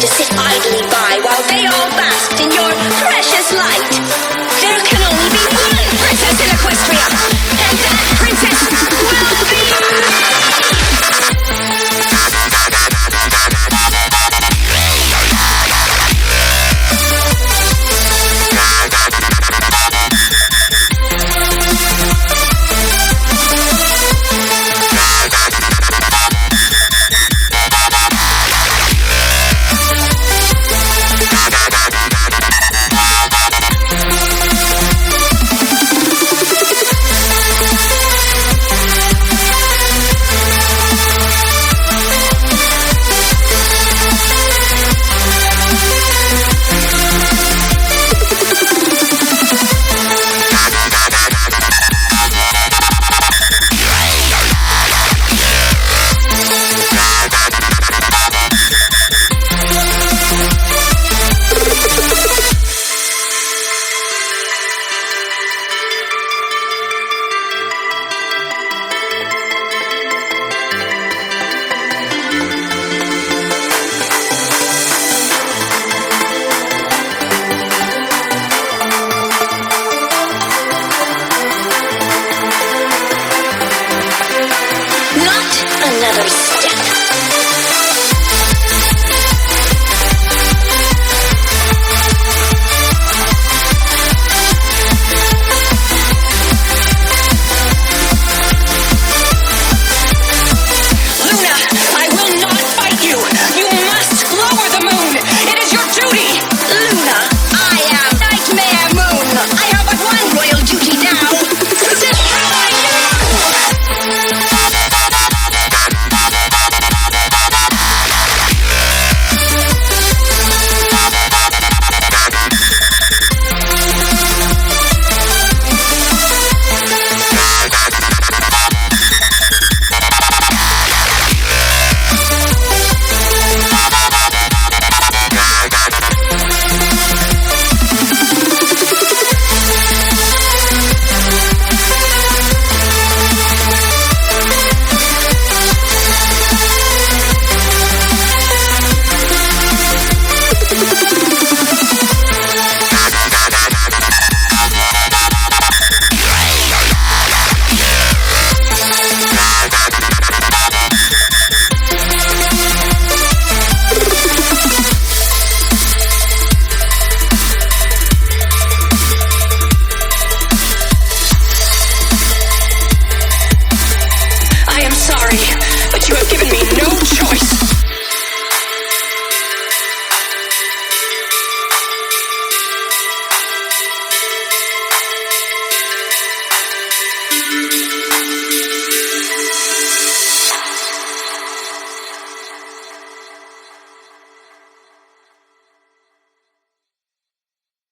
to sit idly by while they all basked in your precious light. There can only be one princess in Equestria, and that princess will be... Another step. Luna, I will not fight you. You must lower the moon. It is your duty. Luna, I am Nightmare Moon. I have but one royal duty now. Destroy you! But you have given